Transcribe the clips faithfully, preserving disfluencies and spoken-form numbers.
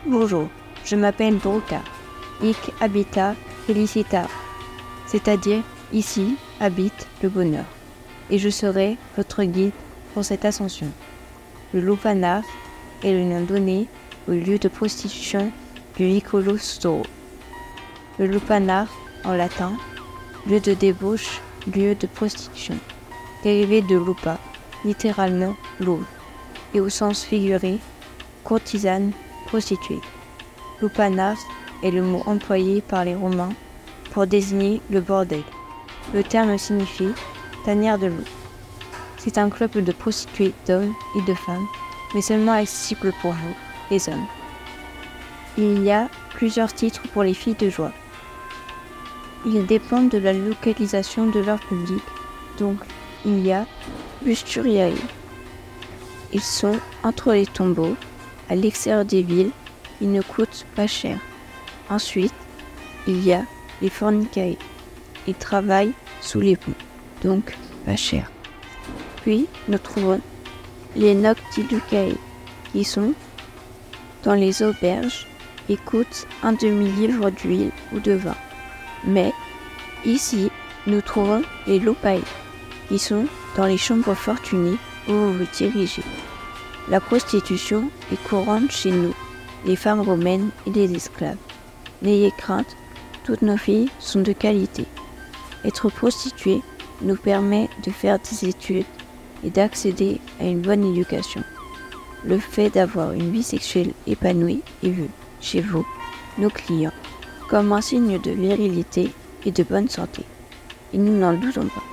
Bonjour, je m'appelle Druka, hic habita felicita, c'est-à-dire ici habite le bonheur, et je serai votre guide pour cette ascension. Le lupanar est le nom donné au lieu de prostitution du vicolo storo. Le lupanar, en latin, lieu de débauche, lieu de prostitution, dérivé de lupa, littéralement louve, et au sens figuré, courtisane, prostituée. Lupanar est le mot employé par les Romains pour désigner le bordel. Le terme signifie tanière de loup. C'est un club de prostituées d'hommes et de femmes, mais seulement accessible pour vous, les hommes. Il y a plusieurs titres pour les filles de joie. Ils dépendent de la localisation de leur public, donc il y a Busturiae. Ils sont entre les tombeaux, à l'extérieur des villes, ils ne coûtent pas cher. Ensuite, il y a les fornicae. Ils travaillent sous les ponts, donc pas cher. Puis, nous trouvons les noctilucae, qui sont dans les auberges et coûtent un demi-livre d'huile ou de vin. Mais, ici, nous trouvons les lupae, qui sont dans les chambres fortunées où vous vous dirigez. La prostitution est courante chez nous, les femmes romaines et les esclaves. N'ayez crainte, toutes nos filles sont de qualité. Être prostituée nous permet de faire des études et d'accéder à une bonne éducation. Le fait d'avoir une vie sexuelle épanouie est vu, chez vous, nos clients, comme un signe de virilité et de bonne santé. Et nous n'en doutons pas.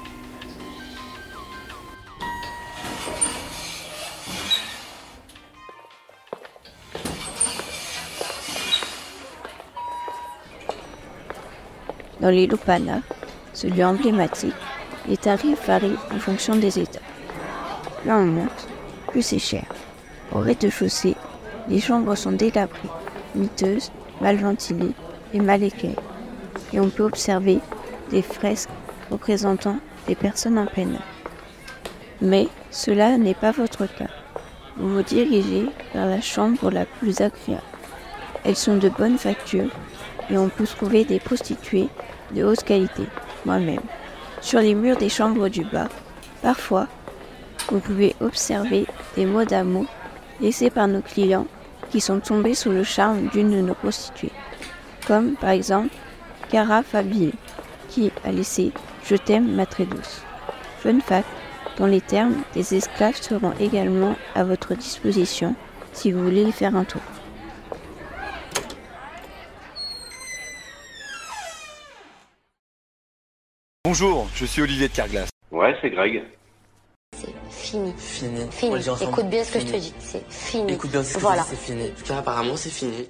Dans les lupanas, ce lieu emblématique, les tarifs varient en fonction des états. Plus on monte, plus c'est cher. Au rez-de-chaussée, les chambres sont délabrées, miteuses, mal ventilées et mal éclairées. Et on peut observer des fresques représentant des personnes en peine. Mais cela n'est pas votre cas. Vous vous dirigez vers la chambre la plus agréable. Elles sont de bonne facture et on peut trouver des prostituées de haute qualité, moi-même. Sur les murs des chambres du bas, parfois, vous pouvez observer des mots d'amour laissés par nos clients qui sont tombés sous le charme d'une de nos prostituées. Comme par exemple Cara Fabile, qui a laissé « Je t'aime, ma très douce ». Fun fact, dans les termes, des esclaves seront également à votre disposition si vous voulez y faire un tour. Bonjour, je suis Olivier de Carglass. Ouais, c'est Greg. C'est fini. Fini. Fini. On le dit ensemble. Écoute bien ce que Fini. je te dis. C'est fini. Écoute bien ce que voilà. je te dis, c'est fini. En tout cas, apparemment, c'est fini.